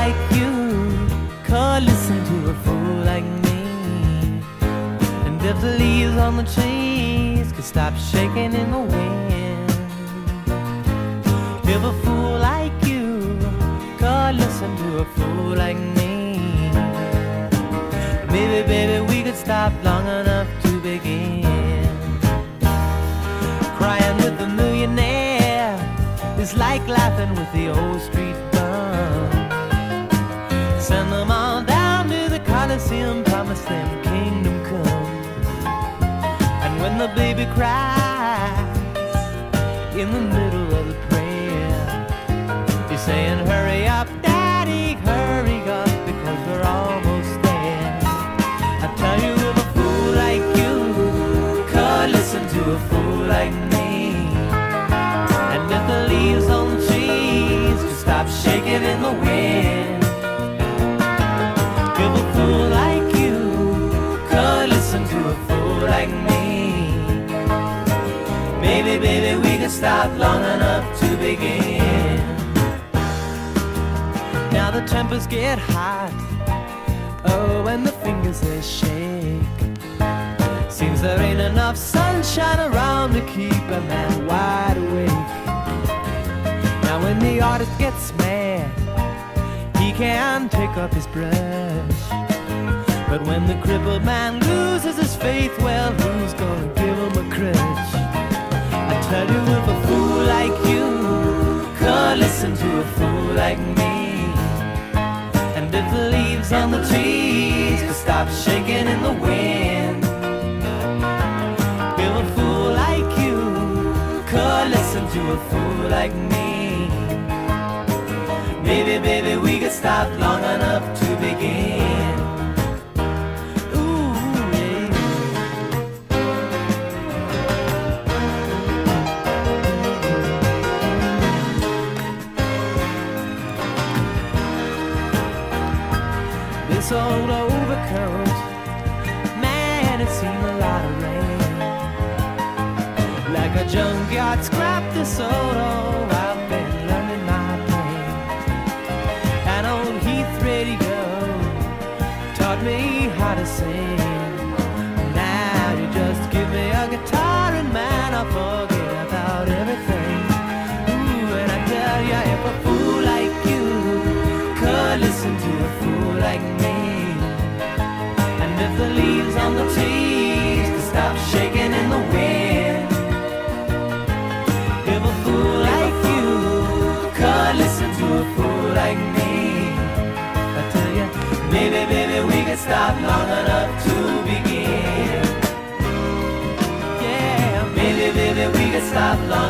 like you could listen to a fool like me, and if the leaves on the trees could stop shaking in the wind, if a fool like you could listen to a fool like me, maybe, baby, we could stop long enough to begin. Crying with the millionaire is like laughing with the old street bum. Send them all down to the Coliseum, promise them kingdom come. And when the baby cries in the middle of the prayer, you're saying, hurry up, Daddy, hurry up, because we're almost there. I tell you, if a fool like you could listen to a fool like me, and if the leaves on the trees could stop shaking in the wind, if a fool like you could listen to a fool like me, maybe, baby, we could stop long enough to begin. Now the tempers get hot, oh, and the fingers they shake. Seems there ain't enough sunshine around to keep a man wide awake. Now when the artist gets mad, he can't pick up his brush. But when the crippled man loses his faith, well, who's gonna give him a crutch? I tell you, if a fool like you could listen to a fool like me, and if the leaves on the trees could stop shaking in the wind, if a fool like you could listen to a fool like me, maybe, baby, we could stop long enough to begin. Ooh, yeah. This old overcoat, man, it's seen a lot of rain. Like a junkyard scrap, this old I've been learning my pain. An old Heath radio taught me how to sing. Now you just give me a guitar and man, I'll forget about everything. Ooh, and I tell ya, if a fool like you could listen to a fool like me, and if the leaves on the trees could stop shaking in the wind, if a fool like you could listen to a fool like me, I tell ya, maybe, baby, we could stop long enough to begin. Yeah, maybe, baby, we could stop long